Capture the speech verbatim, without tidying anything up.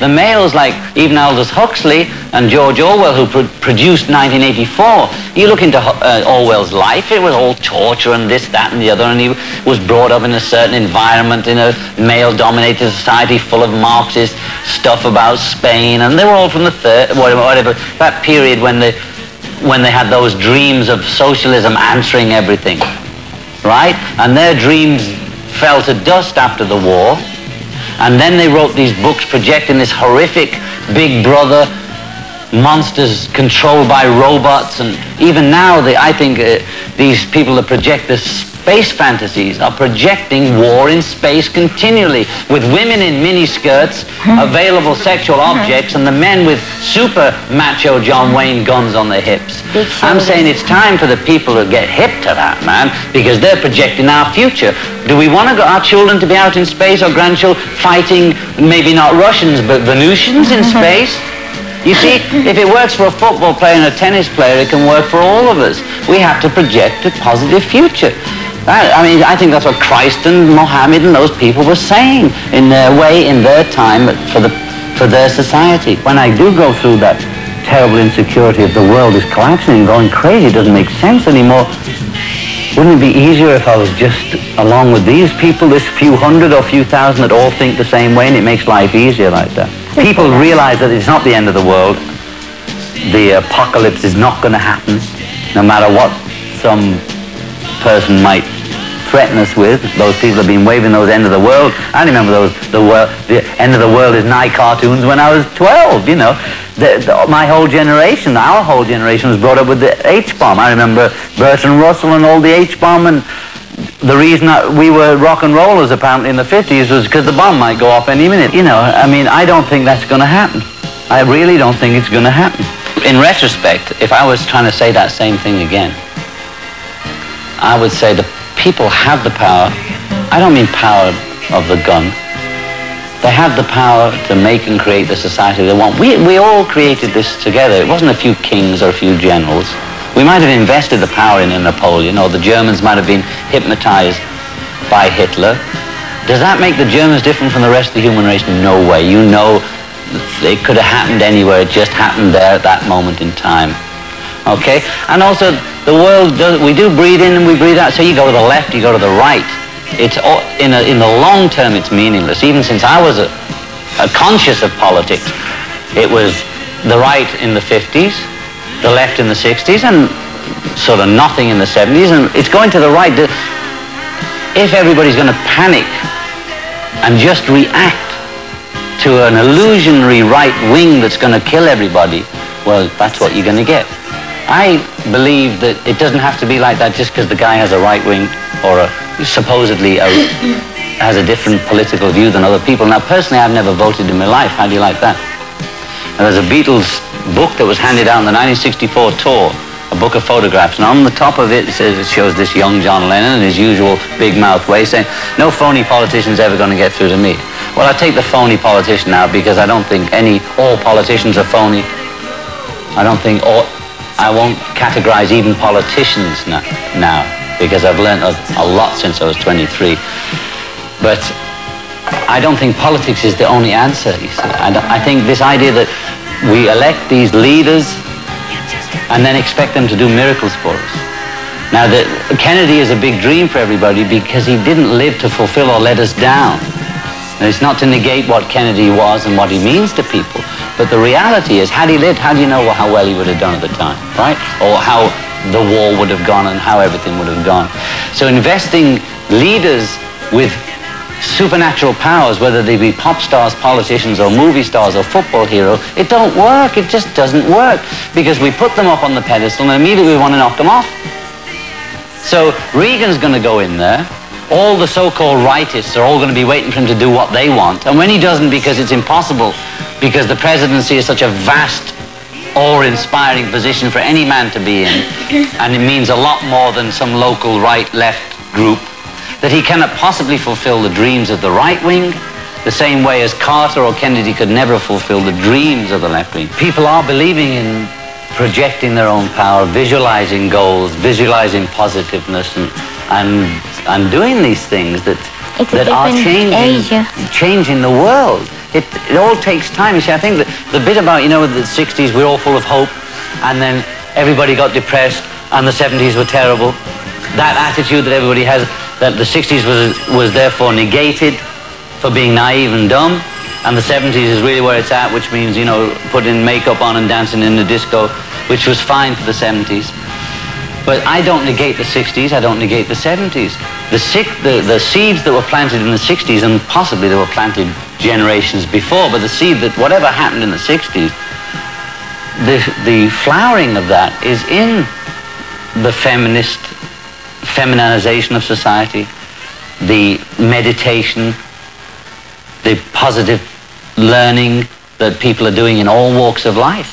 The males like even Aldous Huxley and George Orwell, who pro produced nineteen eighty-four, you look into uh, Orwell's life, it was all torture and this, that and the other, and he was brought up in a certain environment in a male-dominated society full of Marxist stuff about Spain, and they were all from the third, whatever, that period when they, when they had those dreams of socialism answering everything, right? And their dreams fell to dust after the war. And then they wrote these books projecting this horrific Big Brother, monsters controlled by robots. And even now, they, I think uh, these people that project the space fantasies are projecting war in space continually, with women in miniskirts, available sexual objects, and the men with super macho John Wayne guns on their hips. I'm saying it's time for the people to get hip to that, man, because they're projecting our future. Do we want to go, our children to be out in space, or grandchildren fighting, maybe not Russians, but Venusians in space? You see, if it works for a football player and a tennis player, it can work for all of us. We have to project a positive future. That, I mean, I think that's what Christ and Mohammed and those people were saying in their way, in their time, for, the, for their society. When I do go through that terrible insecurity of the world is collapsing and going crazy, it doesn't make sense anymore. Wouldn't it be easier if I was just along with these people, this few hundred or few thousand that all think the same way, and it makes life easier like that? People realize that it's not the end of the world. The apocalypse is not going to happen, no matter what some person might threaten us with. Those people have been waving those end of the world. I remember those, the, world, the end of the world is nigh cartoons when I was twelve, you know. The, the, my whole generation, our whole generation was brought up with the H-bomb. I remember Bertrand Russell and all the H-bomb, and the reason that we were rock and rollers apparently in the fifties was because the bomb might go off any minute. You know, I mean, I don't think that's going to happen. I really don't think it's going to happen. In retrospect, if I was trying to say that same thing again, I would say the people have the power. I don't mean power of the gun. They have the power to make and create the society they want. We, we all created this together. It wasn't a few kings or a few generals. We might have invested the power in a Napoleon, or the Germans might have been hypnotized by Hitler. Does that make the Germans different from the rest of the human race? No way. You know, it could have happened anywhere. It just happened there at that moment in time. Okay? And also, the world, does, we do breathe in and we breathe out. So you go to the left, you go to the right. It's all, in, a, in the long term, it's meaningless. Even since I was a, a conscious of politics, it was the right in the fifties, the left in the sixties, and sort of nothing in the seventies, and it's going to the right. If everybody's going to panic and just react to an illusionary right wing that's going to kill everybody, well, that's what you're going to get. I believe that it doesn't have to be like that just because the guy has a right wing or a, supposedly a, has a different political view than other people. Now, personally, I've never voted in my life. How do you like that? And there's a Beatles book that was handed out on the nineteen sixty-four tour, a book of photographs, and on the top of it, it says it shows this young John Lennon in his usual big mouth way saying, no phony politician's ever going to get through to me. Well, I take the phony politician out because I don't think any, all politicians are phony. I don't think all, I won't categorize even politicians now, now because I've learned a, a lot since I was twenty-three. But I don't think politics is the only answer, you see. I, I think this idea that we elect these leaders and then expect them to do miracles for us. Now, the, Kennedy is a big dream for everybody because he didn't live to fulfill or let us down. And it's not to negate what Kennedy was and what he means to people, but the reality is, had he lived, how do you know how well he would have done at the time, right? Or how the war would have gone and how everything would have gone. So investing leaders with supernatural powers, whether they be pop stars, politicians, or movie stars, or football heroes, it don't work. It just doesn't work because we put them up on the pedestal and immediately we want to knock them off. So Reagan's going to go in there. All the so-called rightists are all going to be waiting for him to do what they want. And when he doesn't, because it's impossible, because the presidency is such a vast, awe-inspiring position for any man to be in, and it means a lot more than some local right-left group, that he cannot possibly fulfill the dreams of the right wing, the same way as Carter or Kennedy could never fulfill the dreams of the left wing. People are believing in projecting their own power, visualizing goals, visualizing positiveness, and and, and doing these things that, that are changing, changing the world. It, it all takes time. You see, I think that the bit about, you know, the sixties, we're all full of hope, and then everybody got depressed, and the seventies were terrible. That attitude that everybody has, that the sixties was, was therefore negated for being naive and dumb, and the seventies is really where it's at, which means, you know, putting makeup on and dancing in the disco, which was fine for the seventies. But I don't negate the sixties, I don't negate the seventies. The, six, the, the seeds that were planted in the sixties, and possibly they were planted generations before, but the seed that whatever happened in the sixties, the, the flowering of that is in the feminist feminization of society, the meditation, the positive learning that people are doing in all walks of life.